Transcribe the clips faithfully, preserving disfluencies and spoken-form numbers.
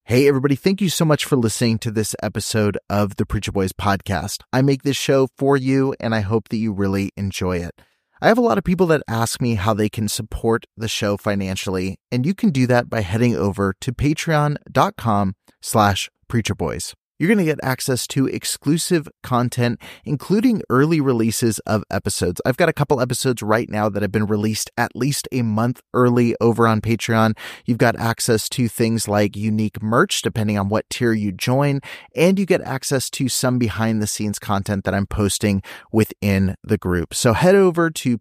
Hey, everybody. Thank you so much for listening to this episode of the Preacher Boys podcast. I make this show for you, and I hope that you really enjoy it. I have a lot of people that ask me how they can support the show financially, and you can do that by heading over to patreon.com slash preacherboys. You're going to get access to exclusive content, including early releases of episodes. I've got a couple episodes right now that have been released at least a month early over on Patreon. You've got access to things like unique merch, depending on what tier you join, and you get access to some behind-the-scenes content that I'm posting within the group. So head over to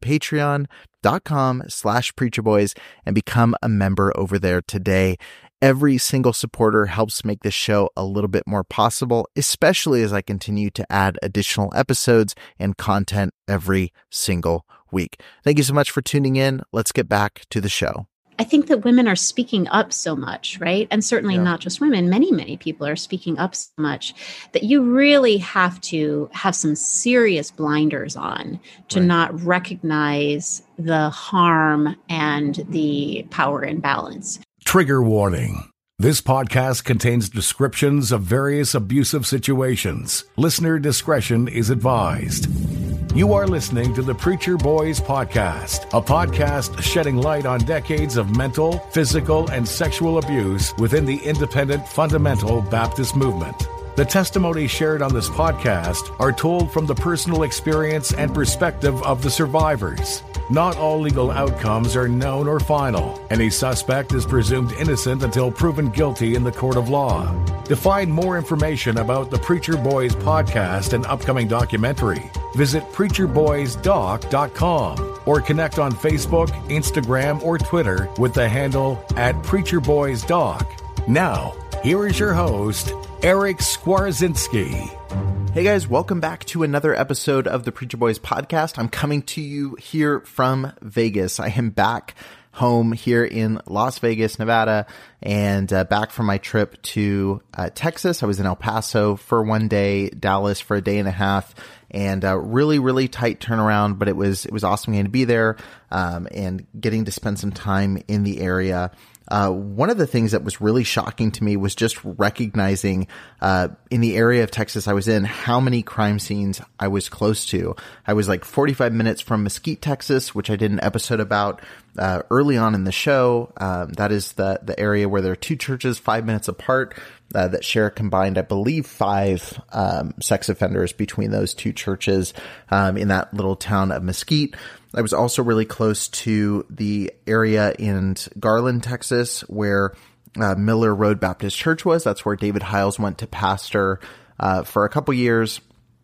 patreon.com slash preacherboys and become a member over there today. Every single supporter helps make this show a little bit more possible, especially as I continue to add additional episodes and content every single week. Thank you so much for tuning in. Let's get back to the show. I think that women are speaking up so much, right? And certainly yeah. not just women, many, many people are speaking up so much that you really have to have some serious blinders on to right. not recognize the harm and the power imbalance. Trigger warning. This podcast contains descriptions of various abusive situations. Listener discretion is advised. You are listening to the Preacher Boys Podcast, a podcast shedding light on decades of mental, physical, and sexual abuse within the independent fundamental Baptist movement. The testimonies shared on this podcast are told from the personal experience and perspective of the survivors. Not all legal outcomes are known or final. Any suspect is presumed innocent until proven guilty in the court of law. To find more information about the Preacher Boys podcast and upcoming documentary, visit preacher boys doc dot com or connect on Facebook, Instagram, or Twitter with the handle at preacher boys doc. Now, here is your host, Eric Skwarczynski. Hey guys, welcome back to another episode of the Preacher Boys podcast. I'm coming to you here from Vegas. I am back home here in Las Vegas, Nevada, and uh, back from my trip to uh, Texas. I was in El Paso for one day, Dallas for a day and a half, and uh, really, really tight turnaround, but it was, it was awesome getting to be there um, and getting to spend some time in the area. Uh, one of the things that was really shocking to me was just recognizing, uh, in the area of Texas I was in, how many crime scenes I was close to. I was like forty-five minutes from Mesquite, Texas, which I did an episode about, uh, early on in the show. Um, that is the, the area where there are two churches five minutes apart, uh, that share combined, I believe, five, um, sex offenders between those two churches, um, in that little town of Mesquite. I was also really close to the area in Garland, Texas, where uh, Miller Road Baptist Church was. That's where David Hiles went to pastor uh, for a couple years.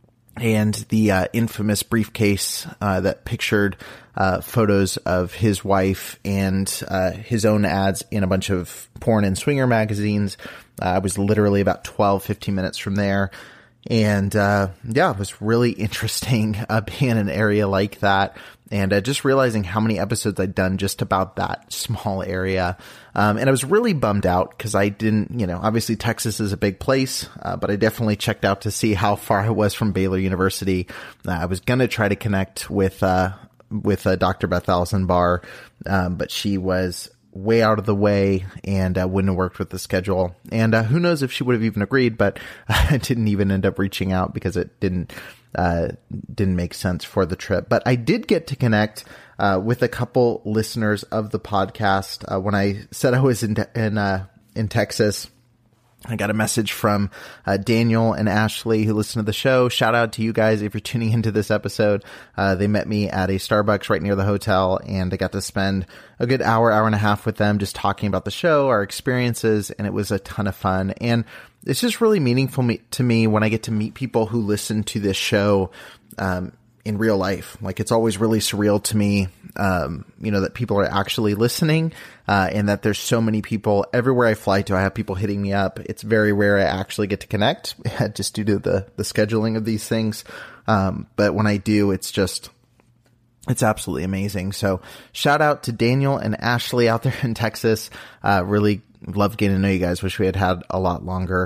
And the uh, infamous briefcase uh, that pictured uh, photos of his wife and uh, his own ads in a bunch of porn and swinger magazines. Uh, I was literally about twelve, fifteen minutes from there. And, uh, yeah, it was really interesting, uh, being in an area like that and, uh, just realizing how many episodes I'd done just about that small area. Um, and I was really bummed out because I didn't, you know, obviously Texas is a big place, uh, but I definitely checked out to see how far I was from Baylor University. Uh, I was going to try to connect with, uh, with, uh, Doctor Beth Alzenbar, um, but she was way out of the way and uh, wouldn't have worked with the schedule. And uh, who knows if she would have even agreed, but I didn't even end up reaching out because it didn't uh, didn't make sense for the trip. But I did get to connect uh, with a couple listeners of the podcast. Uh, when I said I was in in, uh, in Texas, I got a message from uh, Daniel and Ashley who listen to the show. Shout out to you guys if you're tuning into this episode. Uh, they met me at a Starbucks right near the hotel, and I got to spend a good hour, hour and a half with them just talking about the show, our experiences, and it was a ton of fun. And it's just really meaningful me- to me when I get to meet people who listen to this show um, in real life. Like, it's always really surreal to me, um, you know, that people are actually listening, uh, and that there's so many people everywhere I fly to. I have people hitting me up. It's very rare I actually get to connect just due to the, the scheduling of these things. Um, but when I do, it's just, it's absolutely amazing. So shout out to Daniel and Ashley out there in Texas. Uh, really love getting to know you guys. Wish we had had a lot longer.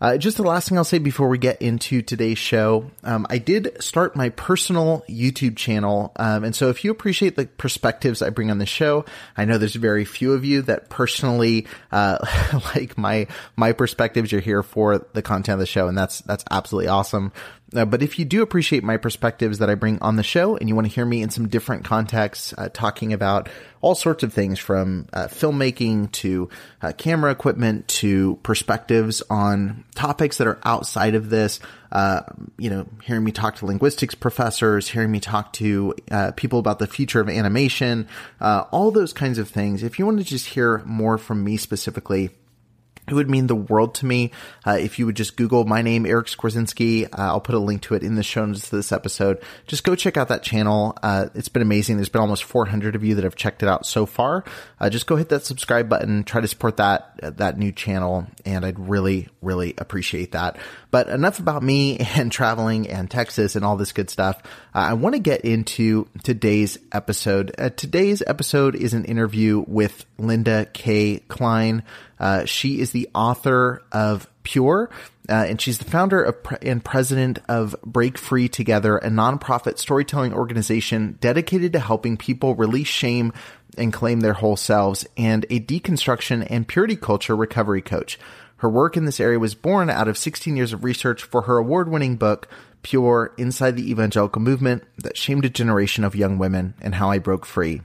Uh, just the last thing I'll say before we get into today's show, um, I did start my personal YouTube channel. Um, and so if you appreciate the perspectives I bring on the show, I know there's very few of you that personally uh, like my my perspectives. You're here for the content of the show, and that's that's absolutely awesome. Uh, but if you do appreciate my perspectives that I bring on the show and you want to hear me in some different contexts, uh, talking about all sorts of things from uh, filmmaking to uh, camera equipment to perspectives on topics that are outside of this, uh, you know, hearing me talk to linguistics professors, hearing me talk to uh, people about the future of animation, uh, all those kinds of things. If you want to just hear more from me specifically, it would mean the world to me uh, if you would just Google my name, Eric Skwarczynski. Uh, I'll put a link to it in the show notes to this episode. Just go check out that channel. Uh, it's been amazing. There's been almost four hundred of you that have checked it out so far. Uh, just go hit that subscribe button. Try to support that uh, that new channel, and I'd really, really appreciate that. But enough about me and traveling and Texas and all this good stuff. Uh, I want to get into today's episode. Uh, today's episode is an interview with Linda K. Klein. Uh, she is the author of Pure, uh, and she's the founder of pre- and president of Break Free Together, a nonprofit storytelling organization dedicated to helping people release shame and claim their whole selves, and a deconstruction and purity culture recovery coach. Her work in this area was born out of sixteen years of research for her award-winning book, Pure, Inside the Evangelical Movement That Shamed a Generation of Young Women and How I Broke Free.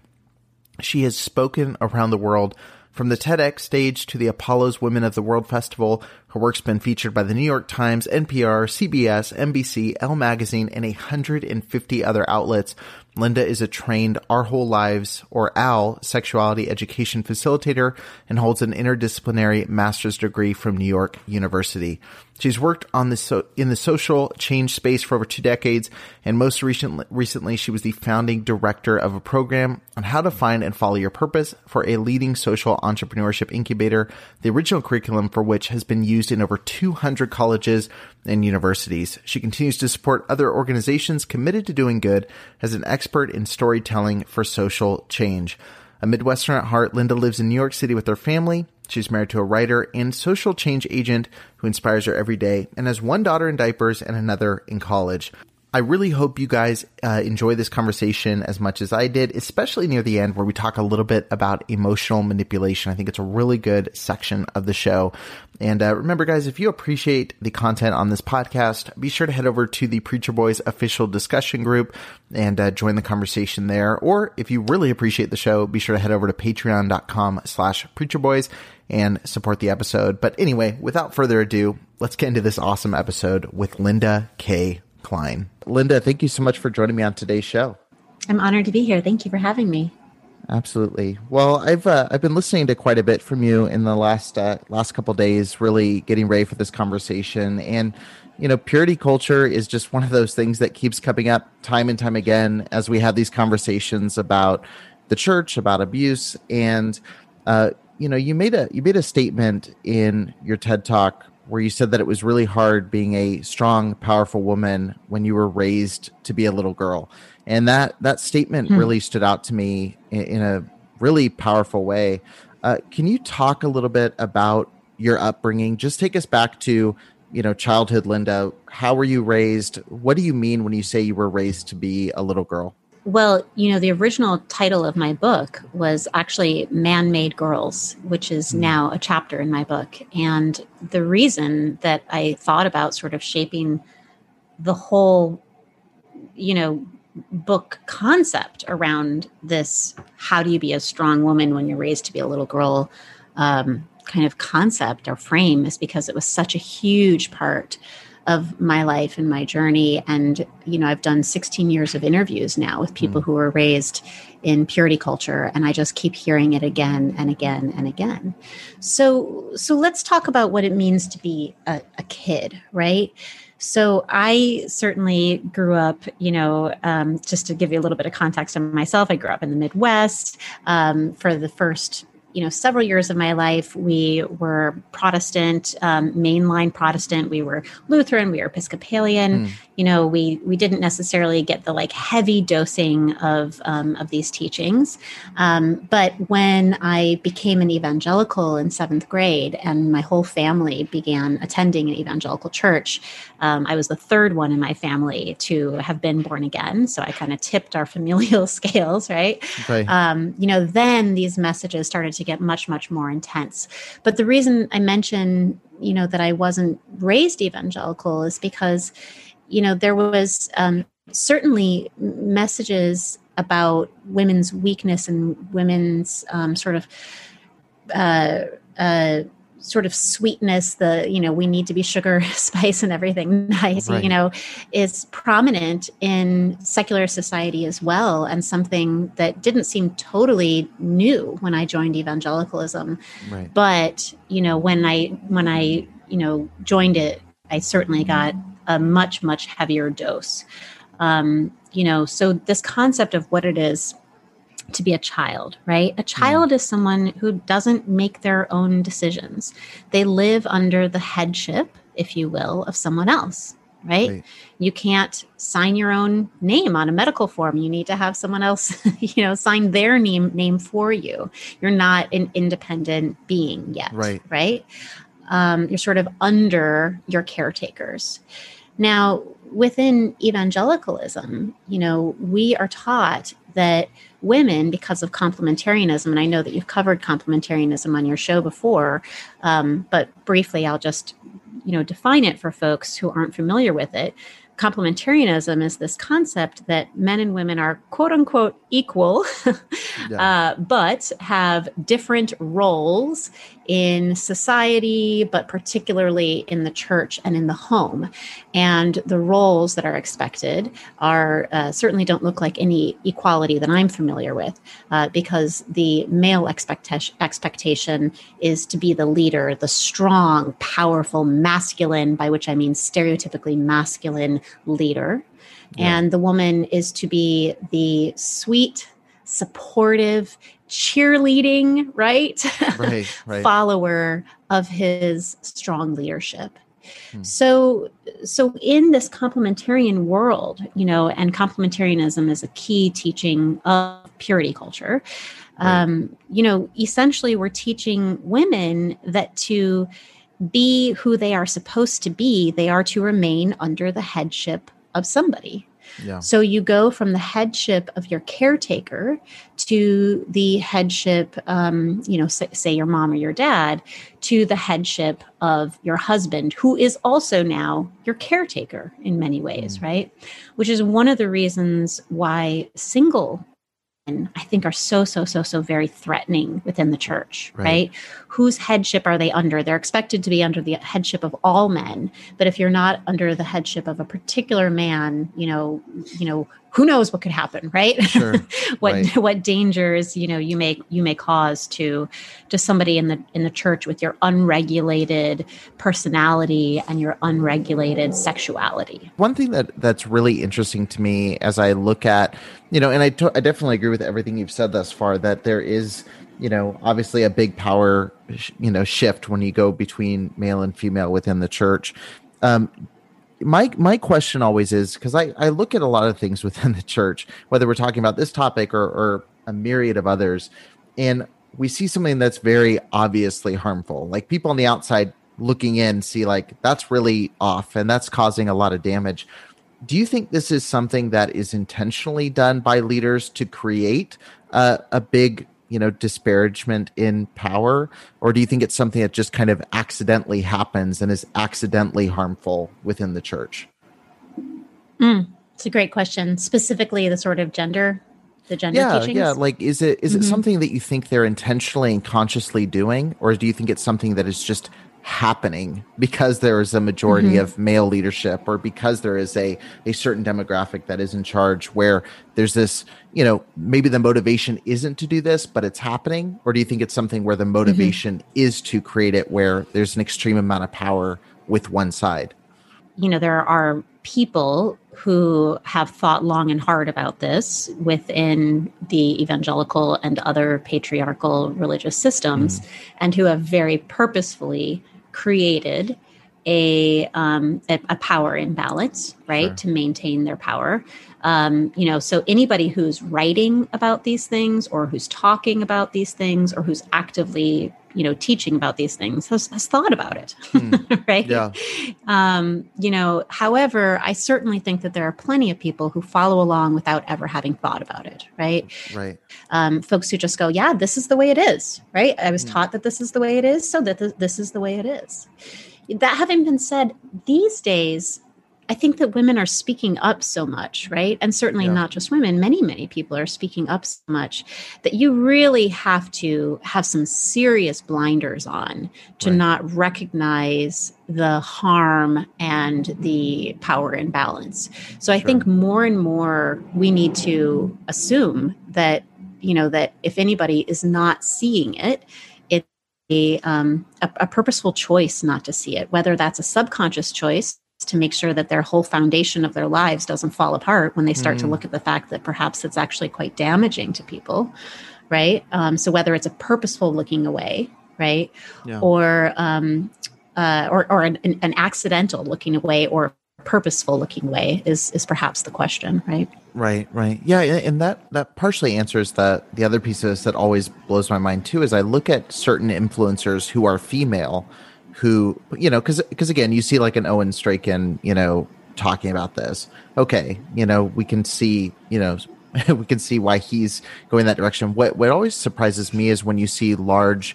She has spoken around the world, from the TEDx stage to the Apollo's Women of the World Festival. Her work's been featured by the New York Times, N P R, C B S, N B C, Elle Magazine, and one hundred fifty other outlets. Linda is a trained Our Whole Lives, or A L, sexuality education facilitator and holds an interdisciplinary master's degree from New York University. She's worked on the so, in the social change space for over two decades, and most recently, recently she was the founding director of a program on how to find and follow your purpose for a leading social entrepreneurship incubator, the original curriculum for which has been used in over two hundred colleges and universities. She continues to support other organizations committed to doing good as an expert in storytelling for social change. A Midwestern at heart, Linda lives in New York City with her family. She's married to a writer and social change agent who inspires her every day, and has one daughter in diapers and another in college. I really hope you guys uh, enjoy this conversation as much as I did, especially near the end where we talk a little bit about emotional manipulation. I think it's a really good section of the show. And uh, remember, guys, if you appreciate the content on this podcast, be sure to head over to the Preacher Boys official discussion group and uh, join the conversation there. Or if you really appreciate the show, be sure to head over to patreon.com slash preacherboys and support the episode. But anyway, without further ado, let's get into this awesome episode with Linda K. Klein. Linda, thank you so much for joining me on today's show. I'm honored to be here. Thank you for having me. Absolutely. Well, I've uh, I've been listening to quite a bit from you in the last uh, last couple of days, really getting ready for this conversation. And you know, purity culture is just one of those things that keeps coming up time and time again as we have these conversations about the church, about abuse. And uh, you know, you made a you made a statement in your TED Talk where you said that it was really hard being a strong, powerful woman when you were raised to be a little girl. And that, that statement hmm. really stood out to me in, in a really powerful way. Uh, can you talk a little bit about your upbringing? Just take us back to, you know, childhood, Linda. How were you raised? What do you mean when you say you were raised to be a little girl? Well, you know, the original title of my book was actually Man-Made Girls, which is mm. now a chapter in my book. And the reason that I thought about sort of shaping the whole, you know, book concept around this, how do you be a strong woman when you're raised to be a little girl, um, kind of concept or frame, is because it was such a huge part of my life and my journey. And, you know, I've done sixteen years of interviews now with people mm. who were raised in purity culture, and I just keep hearing it again and again and again. So, so let's talk about what it means to be a, a kid, right? So I certainly grew up, you know, um, just to give you a little bit of context on myself, I grew up in the Midwest. Um, for the first you know, several years of my life, we were Protestant, um, mainline Protestant. We were Lutheran, we were Episcopalian. Mm. you know, we we didn't necessarily get the like heavy dosing of um, of these teachings. Um, but when I became an evangelical in seventh grade and my whole family began attending an evangelical church, um, I was the third one in my family to have been born again. So I kind of tipped our familial scales, right? Okay. Um, you know, then these messages started to get much, much more intense. But the reason I mention, you know, that I wasn't raised evangelical is because, you know, there was um, certainly messages about women's weakness and women's um, sort of uh, uh, sort of sweetness. The, you know, we need to be sugar, spice, and everything nice, Right. you know, is prominent in secular society as well, and something that didn't seem totally new when I joined evangelicalism. Right. But, you know, when I when I, you know, joined it, I certainly got a much, much heavier dose. Um, you know, so this concept of what it is to be a child, right? A child mm. is someone who doesn't make their own decisions. They live under the headship, if you will, of someone else, right? right? You can't sign your own name on a medical form. You need to have someone else, you know, sign their name name for you. You're not an independent being yet, right? Right? Um, you're sort of under your caretakers. Now, within evangelicalism, you know, we are taught that women, because of complementarianism, and I know that you've covered complementarianism on your show before, um, but briefly, I'll just, you know, define it for folks who aren't familiar with it. Complementarianism is this concept that men and women are quote unquote equal, yeah. uh, but have different roles in society, but particularly in the church and in the home. And the roles that are expected are uh, certainly don't look like any equality that I'm familiar with, uh, because the male expectation expectation is to be the leader, the strong, powerful, masculine, by which I mean stereotypically masculine leader. Yeah. And the woman is to be the sweet, supportive, cheerleading, right? Right, right. follower of his strong leadership. Hmm. So, so in this complementarian world, you know, and complementarianism is a key teaching of purity culture. Right. Um, you know, essentially we're teaching women that to be who they are supposed to be, they are to remain under the headship of somebody. Yeah. So you go from the headship of your caretaker to the headship, um, you know, say, say your mom or your dad, to the headship of your husband, who is also now your caretaker in many ways, mm. right? Which is one of the reasons why single I think are so, so, so, so very threatening within the church, right. right? Whose headship are they under? They're expected to be under the headship of all men. But if you're not under the headship of a particular man, you know, you know, who knows what could happen, right? Sure. what right. what dangers, you know, you may you may cause to to somebody in the in the church with your unregulated personality and your unregulated sexuality. One thing that that's really interesting to me as I look at, you know, and I, to, I definitely agree with everything you've said thus far, that there is, you know, obviously a big power, you know, shift when you go between male and female within the church. Um, My my question always is, because I, I look at a lot of things within the church, whether we're talking about this topic or, or a myriad of others, and we see something that's very obviously harmful. Like people on the outside looking in see like that's really off and that's causing a lot of damage. Do you think this is something that is intentionally done by leaders to create uh, a big, you know, disparagement in power? Or do you think it's something that just kind of accidentally happens and is accidentally harmful within the church? Mm, it's a great question. Specifically the sort of gender, the gender yeah, teachings? Yeah, like is it is mm-hmm. it something that you think they're intentionally and consciously doing? Or do you think it's something that is just happening because there is a majority mm-hmm. of male leadership, or because there is a a certain demographic that is in charge, where there's this, you know, maybe the motivation isn't to do this, but it's happening? Or do you think it's something where the motivation mm-hmm. is to create it where there's an extreme amount of power with one side? You know, there are people who have thought long and hard about this within the evangelical and other patriarchal religious systems, mm. and who have very purposefully created a um, a, a power imbalance, right? Sure. To maintain their power. Um, you know, so anybody who's writing about these things or who's talking about these things or who's actively, you know, teaching about these things has, has thought about it, mm. right? Yeah. Um, you know, however, I certainly think that there are plenty of people who follow along without ever having thought about it, right? Right. Um, folks who just go, yeah, this is the way it is, right? I was mm. taught that this is the way it is, so that th- this is the way it is. That having been said, these days, I think that women are speaking up so much, right? And certainly yeah. not just women, many, many people are speaking up so much that you really have to have some serious blinders on to right. not recognize the harm and the power imbalance. So I sure. think more and more we need to assume that, you know, that if anybody is not seeing it, it's a, um, a, a purposeful choice not to see it, whether that's a subconscious choice to make sure that their whole foundation of their lives doesn't fall apart when they start mm. to look at the fact that perhaps it's actually quite damaging to people, right? Um, so whether it's a purposeful looking away, right, yeah. or um, uh, or or an, an accidental looking away or purposeful looking away is is perhaps the question, right? Right, right, yeah, and that that partially answers that. The other piece of this that always blows my mind too is I look at certain influencers who are female. Who, you know, because because again, you see like an Owen Strachan, you know, talking about this. Okay, you know, we can see, you know, we can see why he's going that direction. What what always surprises me is when you see large,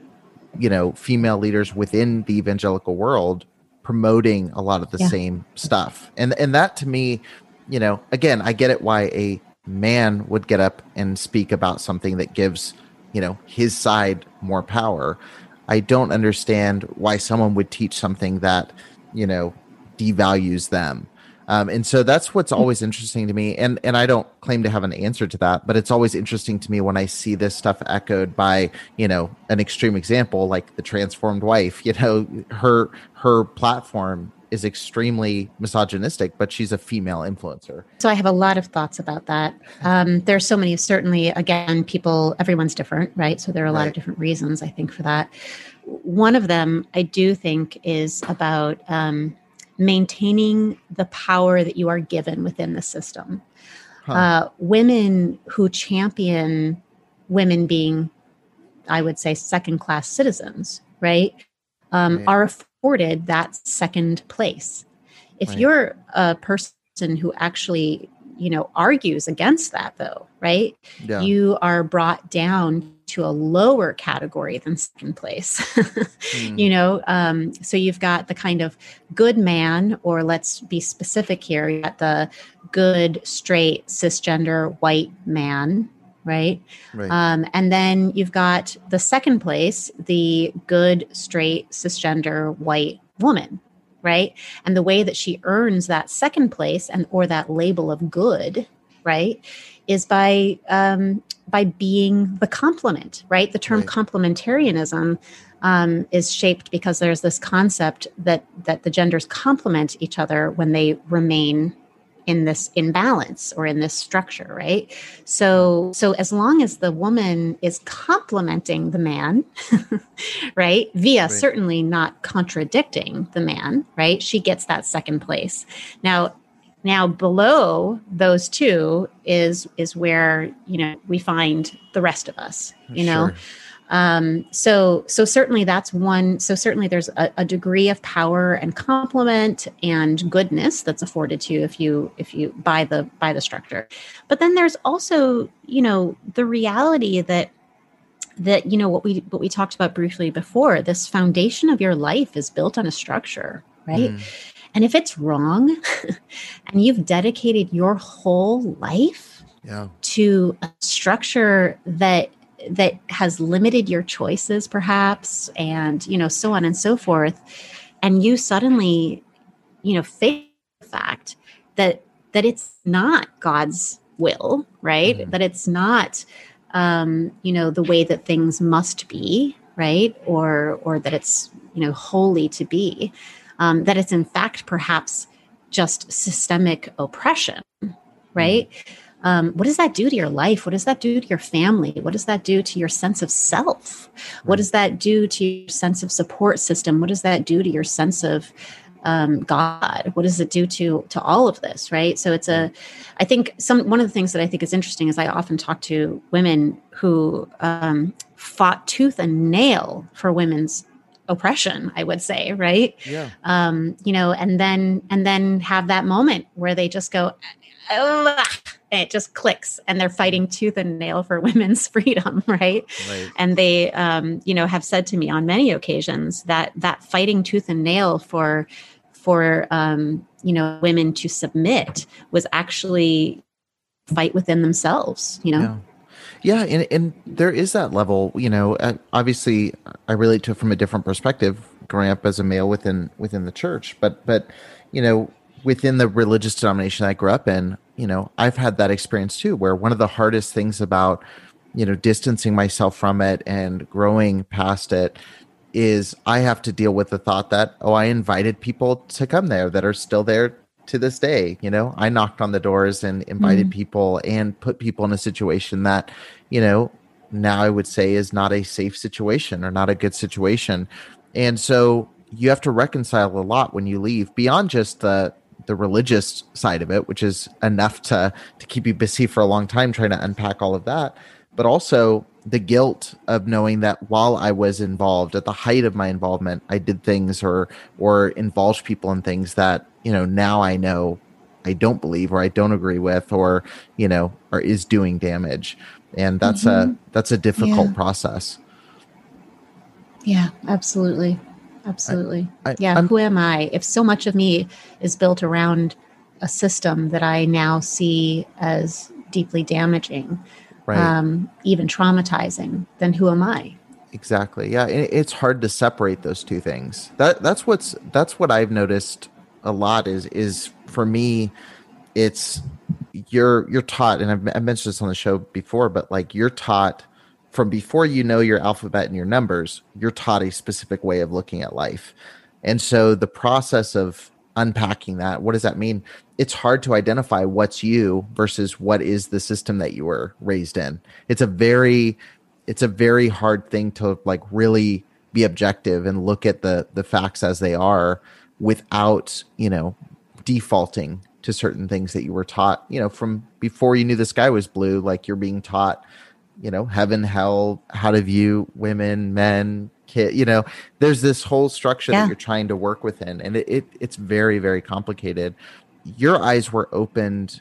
you know, female leaders within the evangelical world promoting a lot of the yeah. same stuff, and and that to me, you know, again, I get it why a man would get up and speak about something that gives, you know, his side more power. I don't understand why someone would teach something that, you know, devalues them. Um, and so that's what's always interesting to me. And and I don't claim to have an answer to that, but it's always interesting to me when I see this stuff echoed by, you know, an extreme example like the transformed wife. You know, her her platform is extremely misogynistic, but she's a female influencer. So I have a lot of thoughts about that. Um, there's so many, certainly, again, people, everyone's different, right? So there are a lot right. of different reasons, I think, for that. One of them, I do think, is about um, maintaining the power that you are given within the system. Huh. Uh, women who champion women being, I would say, second-class citizens, right, um, right. are afforded that second place. If right. you're a person who actually, you know, argues against that, though, right, yeah. you are brought down to a lower category than second place. mm. You know, um, so you've got the kind of good man, or let's be specific here, you got the good, straight, cisgender, white man, right? right. Um, and then you've got the second place, the good, straight, cisgender, white woman, right? And the way that she earns that second place and or that label of good, right, is by um, by being the complement, right? The term right. complementarianism um, is shaped because there's this concept that that the genders complement each other when they remain in this imbalance or in this structure, right? So, so as long as the woman is complementing the man, right, via right. certainly not contradicting the man, right, she gets that second place. Now, now below those two is is where, you know, we find the rest of us, you know. Sure. Um, so, so certainly that's one. So certainly there's a, a degree of power and complement and goodness that's afforded to you if you, if you buy the, buy the structure. But then there's also, you know, the reality that, that, you know, what we, what we talked about briefly before, this foundation of your life is built on a structure, right? Mm. And if it's wrong and you've dedicated your whole life yeah. to a structure that, that has limited your choices perhaps, and, you know, so on and so forth. And you suddenly, you know, face the fact that, that it's not God's will, right? Mm-hmm. That it's not, um, you know, the way that things must be, right? Or, or that it's, you know, holy to be, um, that it's in fact, perhaps just systemic oppression, right? Mm-hmm. Um, what does that do to your life? What does that do to your family? What does that do to your sense of self? What does that do to your sense of support system? What does that do to your sense of um, God? What does it do to to all of this? Right. So it's a, I think some one of the things that I think is interesting is I often talk to women who um, fought tooth and nail for women's oppression, I would say, right? Yeah. Um, you know, and then and then have that moment where they just go, ugh, and it just clicks, and they're fighting tooth and nail for women's freedom, right? Right. And they, um, you know, have said to me on many occasions that that fighting tooth and nail for for um, you know, women to submit was actually fight within themselves, you know. Yeah. Yeah, and, and there is that level, you know, uh, obviously I relate to it from a different perspective growing up as a male within within the church, but but you know, within the religious denomination I grew up in, you know, I've had that experience too, where one of the hardest things about, you know, distancing myself from it and growing past it is I have to deal with the thought that, oh, I invited people to come there that are still there to this day. You know, I knocked on the doors and invited mm. people and put people in a situation that, you know, now I would say is not a safe situation or not a good situation. And so you have to reconcile a lot when you leave beyond just the the religious side of it, which is enough to to keep you busy for a long time trying to unpack all of that, but also the guilt of knowing that while I was involved at the height of my involvement, I did things or or involved people in things that, you know, now I know I don't believe or I don't agree with, or, you know, or is doing damage. And that's mm-hmm. a that's a difficult yeah. process. Yeah, absolutely. Absolutely. I, I, yeah. I'm, who am I? If so much of me is built around a system that I now see as deeply damaging, right. um, even traumatizing, then who am I? Exactly. Yeah. It, it's hard to separate those two things. That that's what's that's what I've noticed a lot is is for me, it's you're you're taught, and I've, I've mentioned this on the show before, but like you're taught from before you know your alphabet and your numbers, you're taught a specific way of looking at life. And so the process of unpacking that, what does that mean? It's hard to identify what's you versus what is the system that you were raised in. It's a very, it's a very hard thing to like really be objective and look at the the facts as they are without, you know, defaulting to certain things that you were taught, you know, from before you knew the sky was blue, like you're being taught, you know, heaven, hell, how to view women, men, kid, you know, there's this whole structure yeah. that you're trying to work within. And it, it it's very, very complicated. Your eyes were opened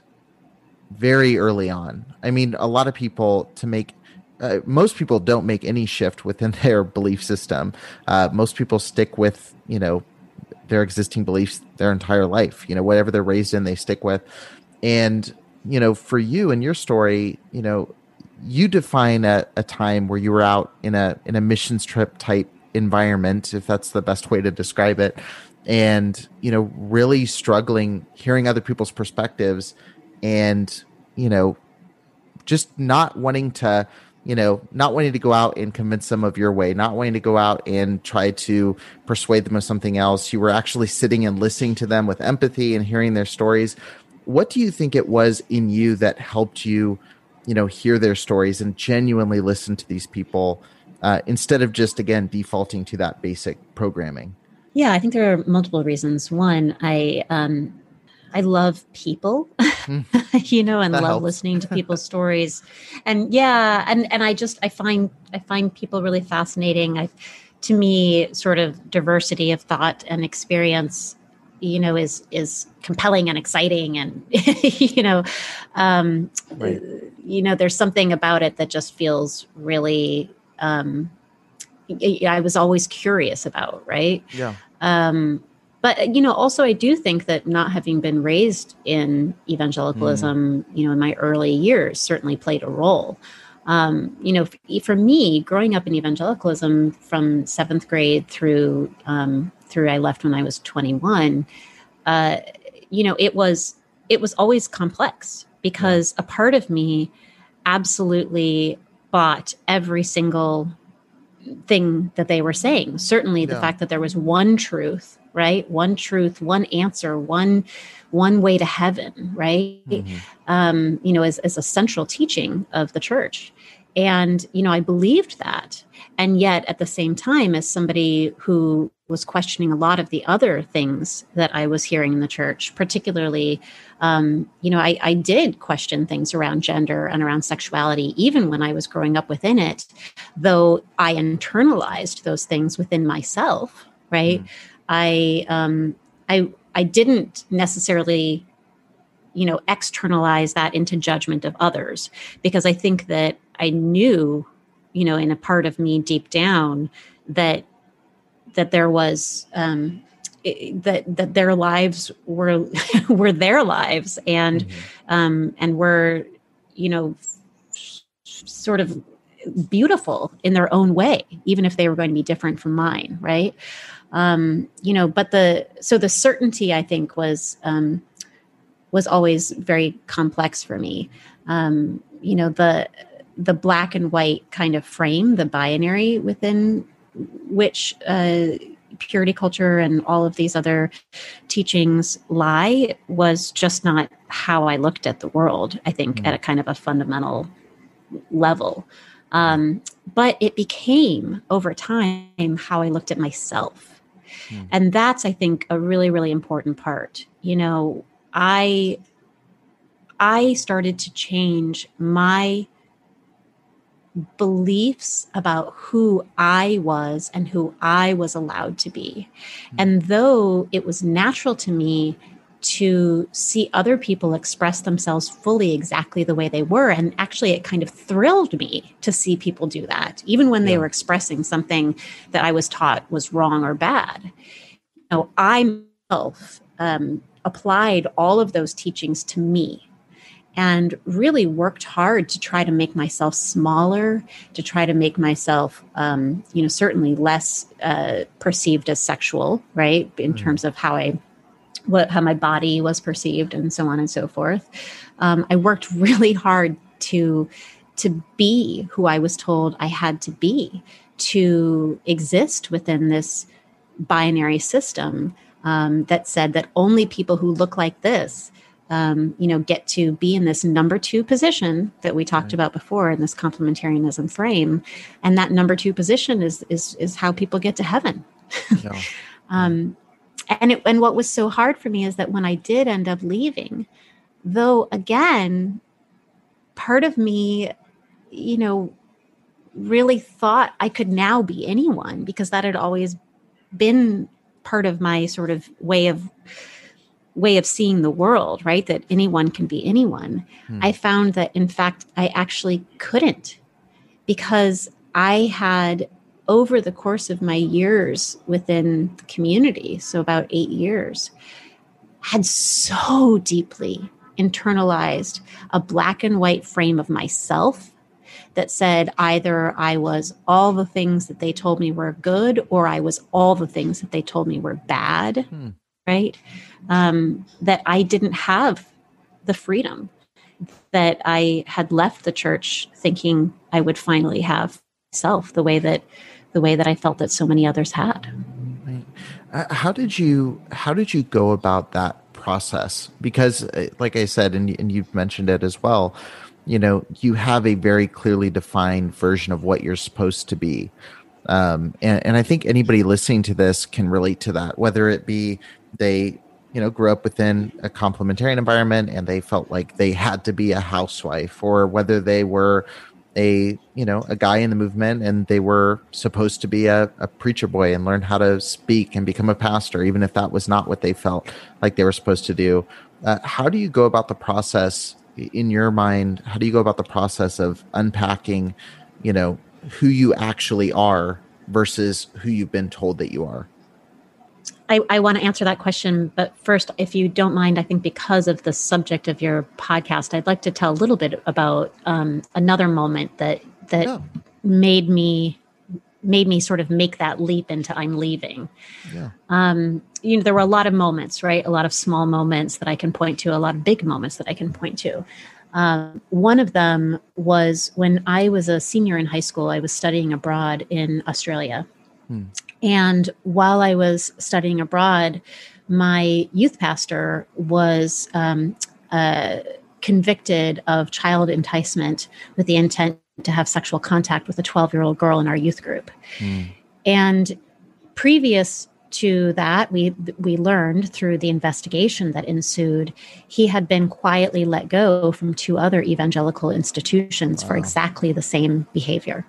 very early on. I mean, a lot of people to make, uh, most people don't make any shift within their belief system. Uh, most people stick with, you know, their existing beliefs their entire life, you know, whatever they're raised in, they stick with. And, you know, for you and your story, you know, you define a, a time where you were out in a in a missions trip type environment, if that's the best way to describe it, and you know, really struggling, hearing other people's perspectives, and you know, just not wanting to, you know, not wanting to go out and convince them of your way, not wanting to go out and try to persuade them of something else. You were actually sitting and listening to them with empathy and hearing their stories. What do you think it was in you that helped you, you know, hear their stories and genuinely listen to these people uh, instead of just, again, defaulting to that basic programming? Yeah, I think there are multiple reasons. One, I um, I love people, mm. you know, and that love helps. listening to people's stories. And yeah, and, and I just, I find, I find people really fascinating. I, to me, sort of diversity of thought and experience, you know, is, is compelling and exciting. And, you know, um, right. you know, there's something about it that just feels really, um, I was always curious about, right? Yeah. Um, but, you know, also I do think that not having been raised in evangelicalism, mm. you know, in my early years certainly played a role. Um, you know, for me, growing up in evangelicalism from seventh grade through, um, through I left when I was twenty-one, uh, you know, it was, it was always complex because yeah. a part of me absolutely bought every single thing that they were saying. Certainly the Yeah. fact that there was one truth, right? One truth, one answer, one one way to heaven, right? Mhm. Um, you know, as, as a central teaching of the church. And, you know, I believed that. And yet at the same time, as somebody who was questioning a lot of the other things that I was hearing in the church, particularly, um, you know, I, I did question things around gender and around sexuality, even when I was growing up within it, though I internalized those things within myself, right? Mm. I, um, I, I didn't necessarily, you know, externalize that into judgment of others, because I think that I knew, you know, in a part of me deep down that that there was um, it, that that their lives were were their lives, and Mhm. um, and were, you know, f- sort of beautiful in their own way, even if they were going to be different from mine, right? Um, you know, but the so the certainty, I think, was. Um, was always very complex for me. Um, you know, the the black and white kind of frame, the binary within which uh, purity culture and all of these other teachings lie, was just not how I looked at the world, I think, Mm. at a kind of a fundamental level. Um, but it became, over time, how I looked at myself. Mm. And that's, I think, a really, really important part. You know, I I started to change my beliefs about who I was and who I was allowed to be. Mm. And though it was natural to me to see other people express themselves fully exactly the way they were, and actually it kind of thrilled me to see people do that, even when they Yeah. were expressing something that I was taught was wrong or bad. You know, I myself um, applied all of those teachings to me, and really worked hard to try to make myself smaller, to try to make myself, um, you know, certainly less uh, perceived as sexual, right? In Mhm. terms of how I, what, how my body was perceived, and so on and so forth. Um, I worked really hard to to be who I was told I had to be, to exist within this binary system um, that said that only people who look like this, um, you know, get to be in this number two position that we talked Right. about before, in this complementarianism frame. And that number two position is is is how people get to heaven. Yeah. Um, and it, and what was so hard for me is that when I did end up leaving, though, again, part of me, you know, really thought I could now be anyone, because that had always been part of my sort of way of way of seeing the world, right? That anyone can be anyone. Hmm. I found that, in fact, I actually couldn't, because I had, over the course of my years within the community, so about eight years, had so deeply internalized a black and white frame of myself that said either I was all the things that they told me were good, or I was all the things that they told me were bad, Hmm. right? Um, that I didn't have the freedom that I had left the church thinking I would finally have myself, the way that the way that I felt that so many others had. Right. Uh, How did you how did you go about that process? Because, uh, like I said, and and you've mentioned it as well, you know, you have a very clearly defined version of what you're supposed to be. Um, and, and I think anybody listening to this can relate to that, whether it be they, you know, grew up within a complementarian environment and they felt like they had to be a housewife, or whether they were a, you know, a guy in the movement and they were supposed to be a, a preacher boy and learn how to speak and become a pastor, even if that was not what they felt like they were supposed to do. Uh, how do you go about the process in your mind? How do you go about the process of unpacking, you know, who you actually are versus who you've been told that you are? I, I want to answer that question, but first, if you don't mind, I think because of the subject of your podcast, I'd like to tell a little bit about um, another moment that that Yeah. made me made me sort of make that leap into I'm leaving. Yeah. Um, you know, there were a lot of moments, right? A lot of small moments that I can point to, a lot of big moments that I can point to. Um, one of them was when I was a senior in high school, I was studying abroad in Australia. Hmm. And while I was studying abroad, my youth pastor was um, uh, convicted of child enticement with the intent to have sexual contact with a twelve-year-old girl in our youth group. Hmm. And previous to that, we we learned through the investigation that ensued, he had been quietly let go from two other evangelical institutions wow. for exactly the same behavior.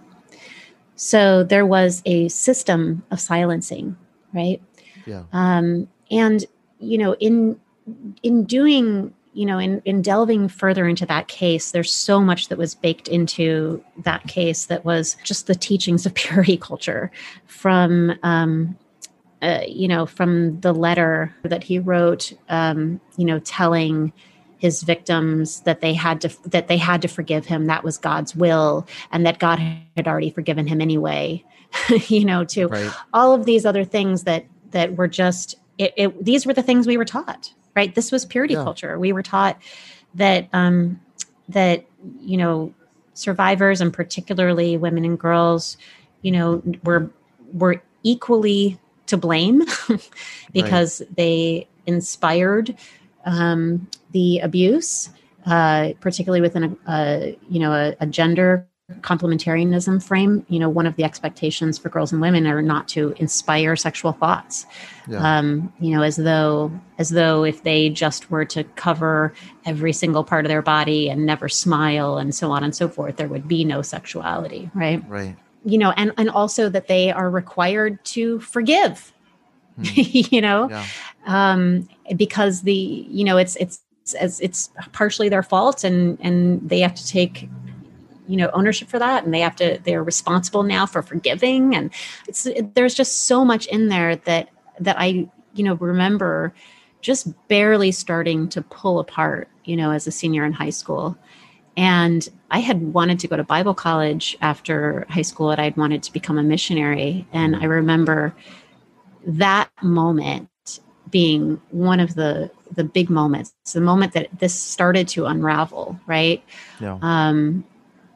So there was a system of silencing, right? Yeah. Um, and you know, in in doing, you know, in in delving further into that case, there's so much that was baked into that case that was just the teachings of purity culture from. Um, Uh, you know, from the letter that he wrote, um, you know, telling his victims that they had to that they had to forgive him. That was God's will, and that God had already forgiven him anyway. you know, to right. all of these other things that that were just it, it, these were the things we were taught. Right, this was purity yeah. culture. We were taught that um, that you know survivors, and particularly women and girls, you know, were were equally to blame because right. they inspired um, the abuse, uh, particularly within a, a you know a, a gender complementarianism frame. You know, one of the expectations for girls and women are not to inspire sexual thoughts. Yeah. Um, you know, as though as though if they just were to cover every single part of their body and never smile and so on and so forth, there would be no sexuality. Right. Right. You know, and, and also that they are required to forgive, hmm. you know, yeah. um, because the, you know, it's, it's, it's, it's partially their fault and, and they have to take, you know, ownership for that. And they have to, they're responsible now for forgiving. And it's, it, there's just so much in there that, that I, you know, remember just barely starting to pull apart, you know, as a senior in high school. And I had wanted to go to Bible college after high school, and I'd wanted to become a missionary. And I remember that moment being one of the, the big moments, the moment that this started to unravel, right? Yeah. Um,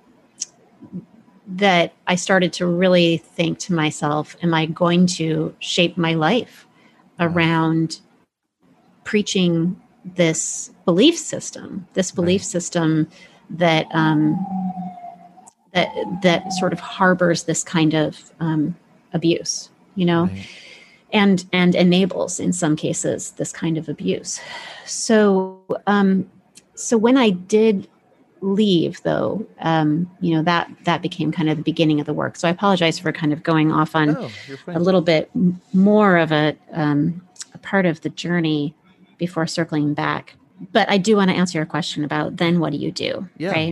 that I started to really think to myself, am I going to shape my life around preaching this belief system, this belief right. system that um, that that sort of harbors this kind of um, abuse, you know, right. and and enables in some cases this kind of abuse. So um, so when I did leave, though, um, you know, that that became kind of the beginning of the work. So I apologize for kind of going off on oh, a little bit more of a, um, a part of the journey before circling back. But I do want to answer your question about then what do you do? Yeah. Right.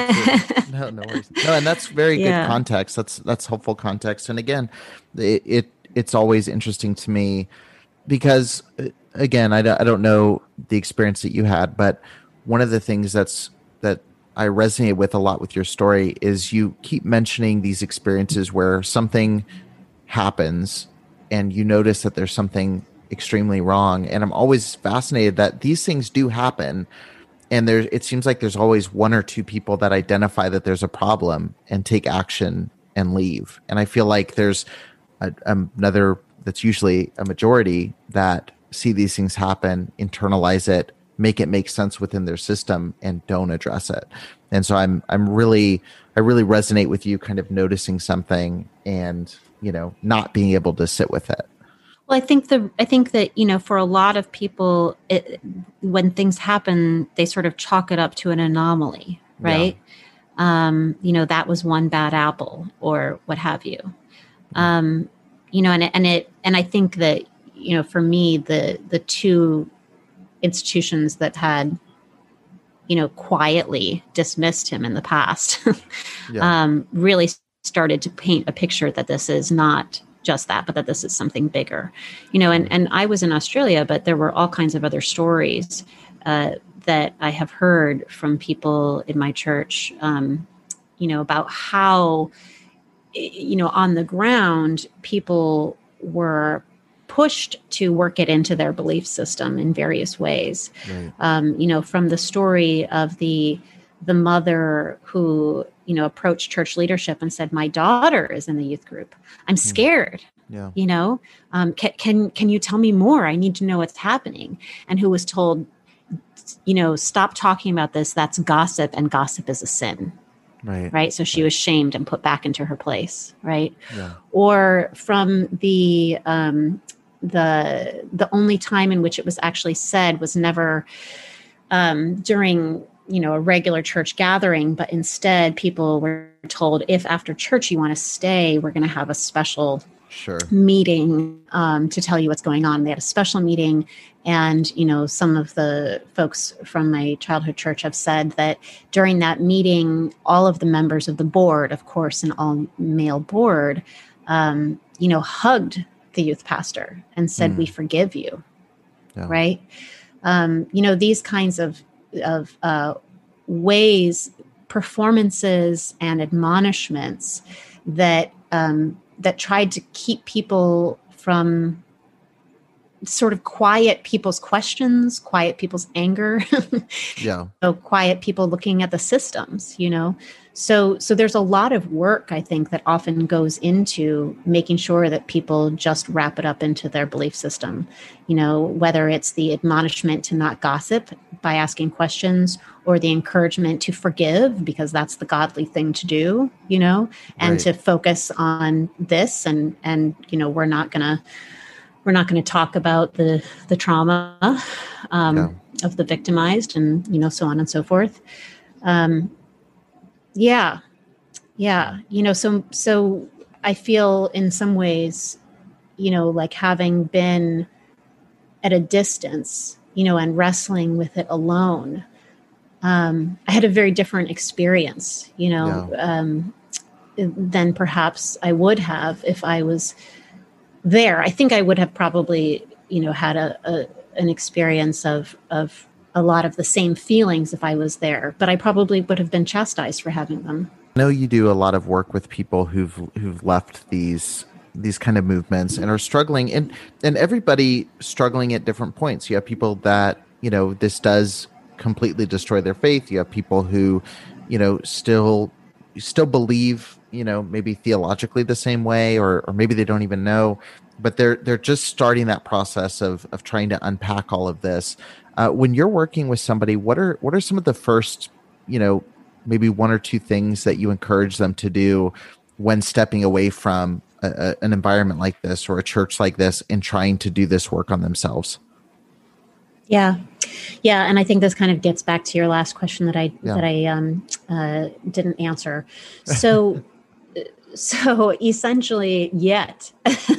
no, no worries. No, and that's very yeah. good context. That's that's helpful context. And again, it, it it's always interesting to me because again, I don't, I don't know the experience that you had, but one of the things that's that I resonate with a lot with your story is you keep mentioning these experiences where something happens and you notice that there's something extremely wrong. And I'm always fascinated that these things do happen. And there, it seems like there's always one or two people that identify that there's a problem and take action and leave. And I feel like there's a, another, that's usually a majority that see these things happen, internalize it, make it make sense within their system and don't address it. And so I'm, I'm really, I really resonate with you kind of noticing something and, you know, not being able to sit with it. Well, I think the I think that, you know, for a lot of people, it, when things happen, they sort of chalk it up to an anomaly, right? Yeah. Um, you know, that was one bad apple or what have you. Mm-hmm. Um, you know, and and it and I think that, you know, for me, the the two institutions that had, you know, quietly dismissed him in the past, yeah. um, really started to paint a picture that this is not just that, but that this is something bigger, you know, and, and I was in Australia, but there were all kinds of other stories uh, that I have heard from people in my church, um, you know, about how, you know, on the ground, people were pushed to work it into their belief system in various ways. Right. Um, you know, from the story of the the mother who, you know, approached church leadership and said, my daughter is in the youth group. I'm scared. Yeah. You know, um, can, can, can you tell me more? I need to know what's happening. And who was told, you know, stop talking about this. That's gossip, and gossip is a sin. Right. Right. So she right. was shamed and put back into her place. Right. Yeah. Or from the, um, the, the only time in which it was actually said was never, um, during, you know, a regular church gathering, but instead people were told, if after church you want to stay, we're going to have a special Sure. meeting um, to tell you what's going on. They had a special meeting. And, you know, some of the folks from my childhood church have said that during that meeting, all of the members of the board, of course, an all male board, um, you know, hugged the youth pastor and said, mm. we forgive you. Yeah. Right. Um, you know, these kinds of, of uh, ways, performances and admonishments that, um, that tried to keep people from sort of quiet people's questions, quiet people's anger, yeah, so quiet people looking at the systems, you know. So, so there's a lot of work, I think, that often goes into making sure that people just wrap it up into their belief system, you know, whether it's the admonishment to not gossip by asking questions, or the encouragement to forgive, because that's the godly thing to do, you know, and right. to focus on this. And, and, you know, we're not going to, we're not going to talk about the, the trauma um, yeah. of the victimized, and, you know, so on and so forth. Um, yeah. Yeah. You know, so, so I feel in some ways, you know, like having been at a distance, you know, and wrestling with it alone, Um, I had a very different experience, you know, yeah. um, than perhaps I would have if I was there. I think I would have probably, you know, had a, a an experience of of a lot of the same feelings if I was there, but I probably would have been chastised for having them. I know you do a lot of work with people who've who've left these these kind of movements and are struggling, and and everybody struggling at different points. You have people that, you know, this does completely destroy their faith. You have people who, you know, still still believe, you know, maybe theologically the same way, or or maybe they don't even know, but they're they're just starting that process of of trying to unpack all of this. Uh, when you're working with somebody, what are what are some of the first, you know, maybe one or two things that you encourage them to do when stepping away from a, a, an environment like this or a church like this and trying to do this work on themselves? Yeah. Yeah. And I think this kind of gets back to your last question that I, yeah. that I um, uh, didn't answer. So, so essentially, yet.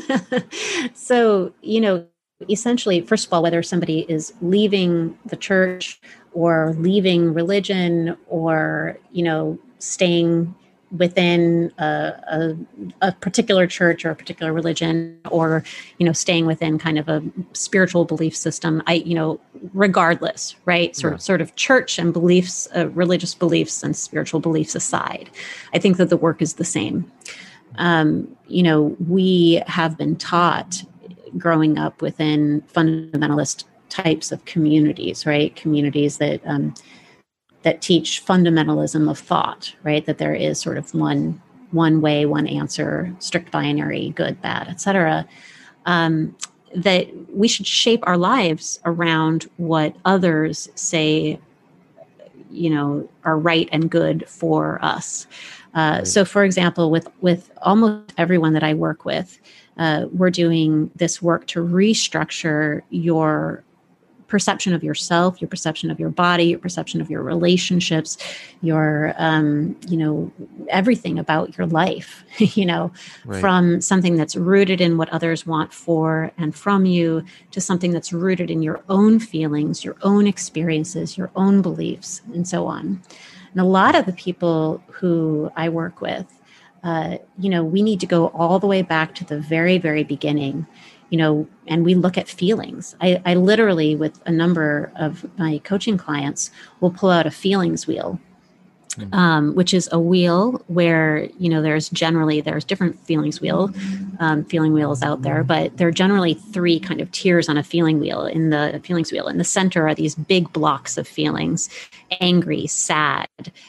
So, you know, essentially, first of all, whether somebody is leaving the church or leaving religion, or, you know, staying within a, a, a particular church or a particular religion, or, you know, staying within kind of a spiritual belief system, I, you know, regardless, right? Sort yeah. of, sort of church and beliefs, uh, religious beliefs and spiritual beliefs aside, I think that the work is the same. Um, you know, we have been taught growing up within fundamentalist types of communities, right? Communities that, um, that teach fundamentalism of thought, right? That there is sort of one, one way, one answer, strict binary, good, bad, et cetera. Um, that we should shape our lives around what others say, you know, are right and good for us. Uh, right. So, for example, with, with almost everyone that I work with, uh, we're doing this work to restructure your perception of yourself, your perception of your body, your perception of your relationships, your, um, you know, everything about your life, you know, right. from something that's rooted in what others want for and from you to something that's rooted in your own feelings, your own experiences, your own beliefs, and so on. And a lot of the people who I work with, uh, you know, we need to go all the way back to the very, very beginning, you know, and we look at feelings. I, I literally, with a number of my coaching clients, will pull out a feelings wheel Um, which is a wheel where, you know, there's generally, there's different feelings wheel, um, feeling wheels out there, but there are generally three kind of tiers on a feeling wheel. In the feelings wheel, in the center are these big blocks of feelings: angry, sad,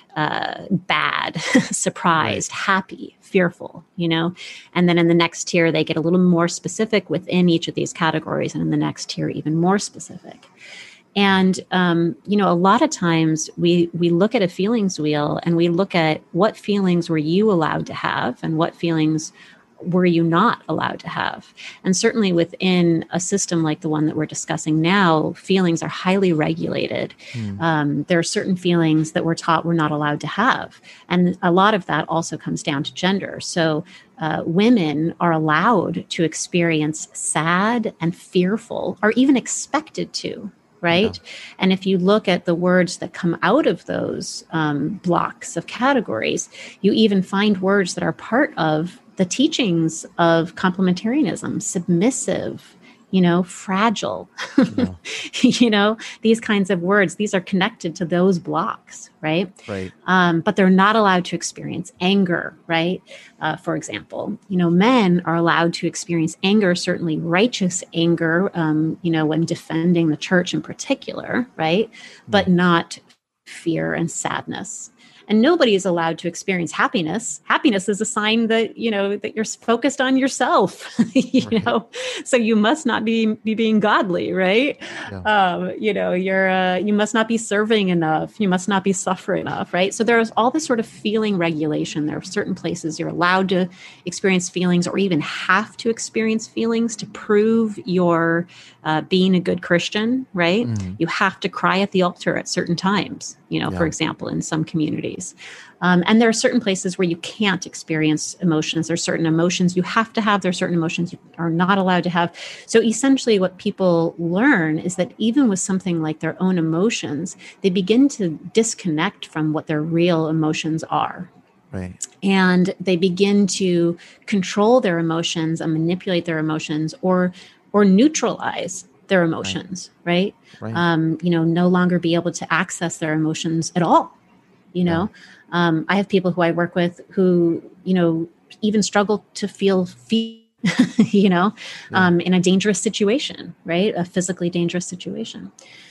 uh, bad, surprised, right. happy, fearful, you know. And then in the next tier, they get a little more specific within each of these categories. And in the next tier, even more specific. And, um, you know, a lot of times we, we look at a feelings wheel and we look at what feelings were you allowed to have and what feelings were you not allowed to have. And certainly within a system like the one that we're discussing now, feelings are highly regulated. Mm. Um, there are certain feelings that we're taught we're not allowed to have. And a lot of that also comes down to gender. So uh, women are allowed to experience sad and fearful, or even expected to. Right. Yeah. And if you look at the words that come out of those um, blocks of categories, you even find words that are part of the teachings of complementarianism: submissive, you know, fragile, yeah. you know, these kinds of words. These are connected to those blocks. Right. Right. Um, but they're not allowed to experience anger. Right. Uh, for example, you know, men are allowed to experience anger, certainly righteous anger, um, you know, when defending the church in particular. Right. But yeah. not fear and sadness. And nobody is allowed to experience happiness. Happiness is a sign that, you know, that you're focused on yourself, you right. know, so you must not be, be being godly, right? Yeah. Um, you know, you're, uh, you must not be serving enough. You must not be suffering enough, right? So there's all this sort of feeling regulation. There are certain places you're allowed to experience feelings or even have to experience feelings to prove you're uh, being a good Christian, right? Mm. You have to cry at the altar at certain times, you know, yeah. for example, in some communities. Um, and there are certain places where you can't experience emotions. There are certain emotions you have to have. There are certain emotions you are not allowed to have. So essentially what people learn is that even with something like their own emotions, they begin to disconnect from what their real emotions are. Right. And they begin to control their emotions and manipulate their emotions, or or neutralize their emotions, right? right? right. Um, you know, no longer be able to access their emotions at all. You know, yeah. um, I have people who I work with who, you know, even struggle to feel fear, you know, yeah. um, in a dangerous situation, right? A physically dangerous situation.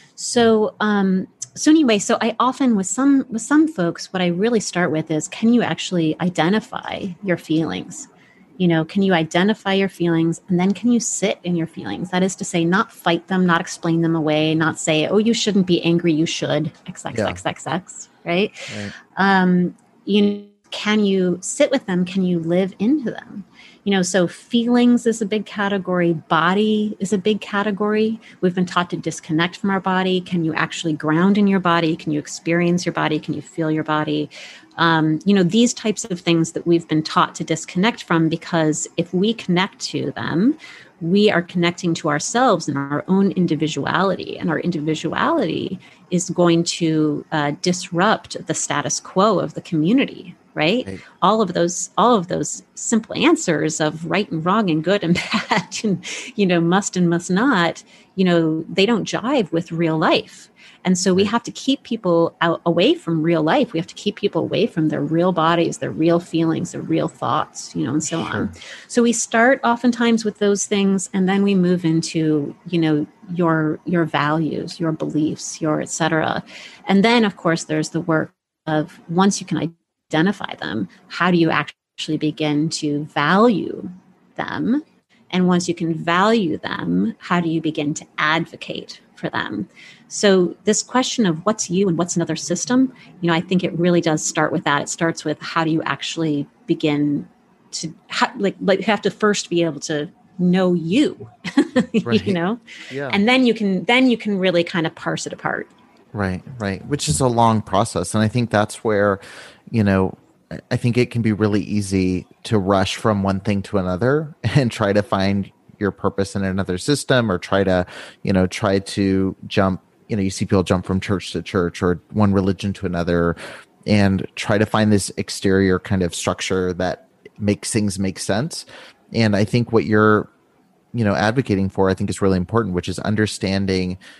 So, um, so anyway, so I often with some, with some folks, what I really start with is, can you actually identify your feelings? You know, can you identify your feelings, and then can you sit in your feelings? That is to say, not fight them, not explain them away, not say, oh, you shouldn't be angry, you should, X X X X X, yeah. right? right. Um, you can you sit with them? Can you live into them? You know, so feelings is a big category. Body is a big category. We've been taught to disconnect from our body. Can you actually ground in your body? Can you experience your body? Can you feel your body? Um, you know, these types of things that we've been taught to disconnect from, because if we connect to them, we are connecting to ourselves and our own individuality. And our individuality is going to uh, disrupt the status quo of the community. Right? right? All of those, all of those simple answers of right and wrong and good and bad and, you know, must and must not, you know, they don't jive with real life. And so we have to keep people out away from real life. We have to keep people away from their real bodies, their real feelings, their real thoughts, you know, and so sure. on. So we start oftentimes with those things, and then we move into, you know, your, your values, your beliefs, your et cetera. And then of course, there's the work of, once you can identify identify them, how do you actually begin to value them? And once you can value them, how do you begin to advocate for them? So this question of what's you and what's another system, you know, I think it really does start with that. It starts with, how do you actually begin to, how, like, like you have to first be able to know you, right. you know, yeah. and then you can, then you can really kind of parse it apart. Right, right. Which is a long process. And I think that's where, you know, I think it can be really easy to rush from one thing to another and try to find your purpose in another system, or try to, you know, try to jump, you know, you see people jump from church to church or one religion to another and try to find this exterior kind of structure that makes things make sense. And I think what you're, you know, advocating for, I think is really important, which is understanding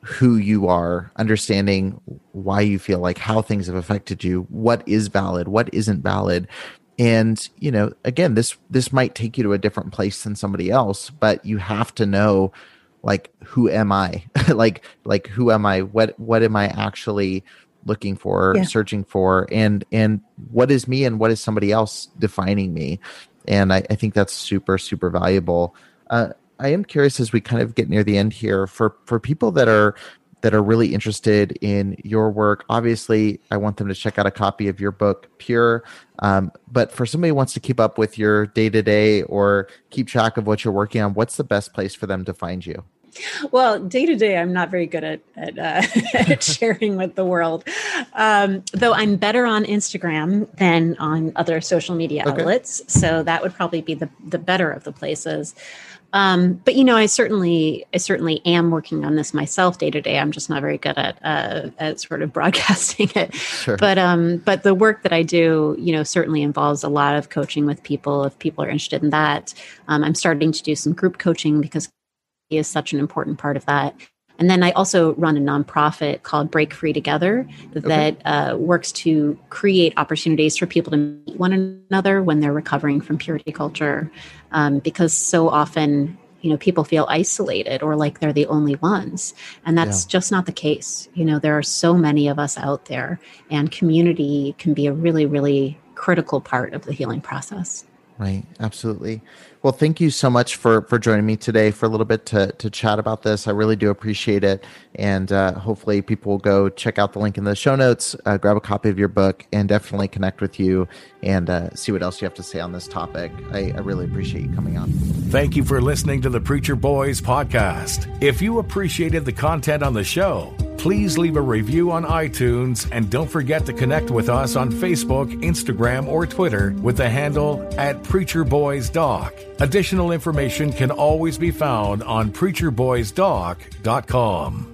who you are, understanding why you feel, like how things have affected you, what is valid, what isn't valid. And, you know, again, this, this might take you to a different place than somebody else, but you have to know, like, who am I? like, like, who am I? What, what am I actually looking for, yeah. searching for? And, and what is me and what is somebody else defining me? And I, I think that's super, super valuable. Uh, I am curious, as we kind of get near the end here, for, for people that are, that are really interested in your work. Obviously, I want them to check out a copy of your book, Pure. Um, but for somebody who wants to keep up with your day-to-day or keep track of what you're working on, what's the best place for them to find you? Well, day to day, I'm not very good at, at, uh, at sharing with the world, um, though I'm better on Instagram than on other social media okay. outlets. So that would probably be the, the better of the places. Um, but, you know, I certainly, I certainly am working on this myself day to day. I'm just not very good at, uh, at sort of broadcasting it. Sure. But, um, but the work that I do, you know, certainly involves a lot of coaching with people. If people are interested in that, um, I'm starting to do some group coaching because it is such an important part of that. And then I also run a nonprofit called Break Free Together that okay. uh, works to create opportunities for people to meet one another when they're recovering from purity culture. Um, because so often, you know, people feel isolated or like they're the only ones. And that's yeah. just not the case. You know, there are so many of us out there, and community can be a really, really critical part of the healing process. Right. Absolutely. Well, thank you so much for, for joining me today for a little bit to, to chat about this. I really do appreciate it. And uh, hopefully people will go check out the link in the show notes, uh, grab a copy of your book, and definitely connect with you and uh, see what else you have to say on this topic. I, I really appreciate you coming on. Thank you for listening to the Preacher Boys podcast. If you appreciated the content on the show, please leave a review on iTunes, and don't forget to connect with us on Facebook, Instagram, or Twitter with the handle at Preacher Boys Doc. Additional information can always be found on preacher boys doc dot com.